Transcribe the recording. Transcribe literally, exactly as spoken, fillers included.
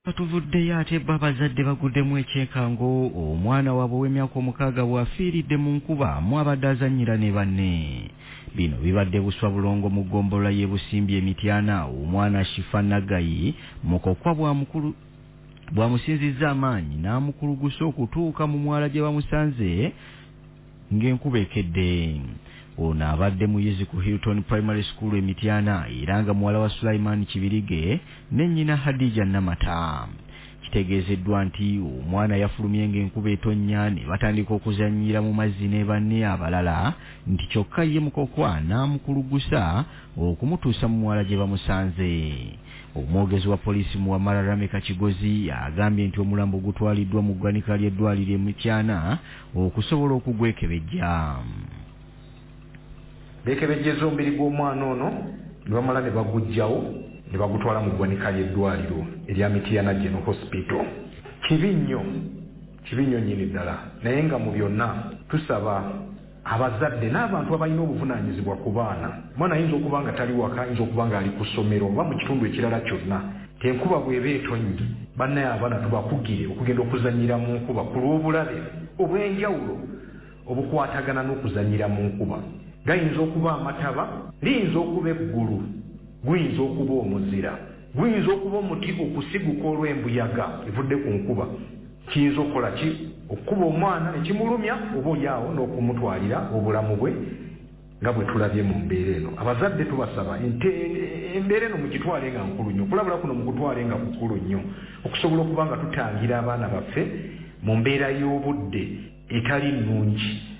Batuvuddeyo ate babazadde baguddemu ekyenkango omwana waabwe w'emyaka omukaaga bw'afiiridde mu nkuba mu abadde azannyira ne banne. Bino bibadde buswa bulongo mu ggombolola y'e Busimbi Emityana omwana Shifa Nagayi mukokwa bwamukulu bwamusinzizza amaanyi n'amukulugusa okutuuka mu mwala gye bamusanze ng'enkuba ekedde. Ono abadde muyizi ku Hilton Primary School Emityana era nga muwala wa Sulaiman Kibirige ne nnyina Hadija Namata. Kitegeezeddwa nti omwana yafulumye ng'enkuba etonnya ne batandika okuzannyira mu mazzi ne banne abalala nti kyokka ye mukokwa n'amukulugusa okumutuusa mu mwala gye bamusanze. Omwogezi wa poliisi Muwamala Rameka Kigozi agambye nti omulambo gutwaliddwa mu ggwanika ly'eddwaliro Emityana okusobola okugwekebejja. Bekebejjeza omubiri gw'omwana ono ne bamala ne bagugjawo ne bagutwala mu ggwanika ly'eddwaliro erya Mityana General Hospital. Kibi nnyo, kibi nnyo nnyini ddala, naye nga mu byonna tusaba abazadde n'abantu abalina obuvunaanyizibwa ku baana. Omwana ayinza okuba nga tali waka, ayinza okuba nga ali ku ssomero oba mu kitundu ekirala kyonna. Enkuba bw'eba etonnye, bannaye abaana tubakugire okugenda okuzannyira mu nkuba ku lw'obulabe obw'enjawulo obukwatagana n'okuzannyira mu nkuba. Gayinza okuba amataba, liyinza okuba eggulu, guyinza okuba omuzira, guyinza okuba omuti okusiguka olw'embuyaga evudde ku nkuba. Kiyinza okukola ki? Okukuba omwana ne kimulumya oba olyawo n'okumutwalira obulamu bwe nga bwe tulabye mu mbeera eno. Abazadde tubasaba nti embeera eno mugitwale nga nkulu nnyo, okulabula kuno mukutwale nga kukulu nnyo okusobola okuba nga tutangira abaana baffe mu mbeera y'obudde etali nnungi.